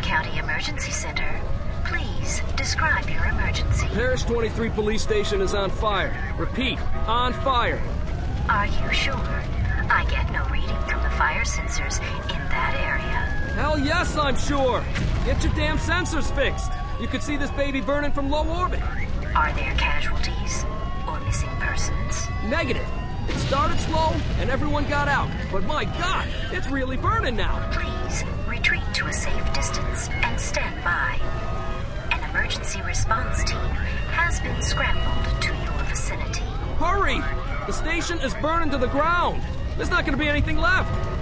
County Emergency Center. Please describe your emergency. Parish 23 police station is on fire. Repeat, on fire. Are you sure? I get no reading from the fire sensors in that area. Hell yes, I'm sure. Get your damn sensors fixed. You could see this baby burning from low orbit. Are there casualties or missing persons? Negative. It started slow and everyone got out. But my God, it's really burning now. Please retreat to a safe distance and stand by. An emergency response team has been scrambled to your vicinity. Hurry! The station is burning to the ground. There's not going to be anything left.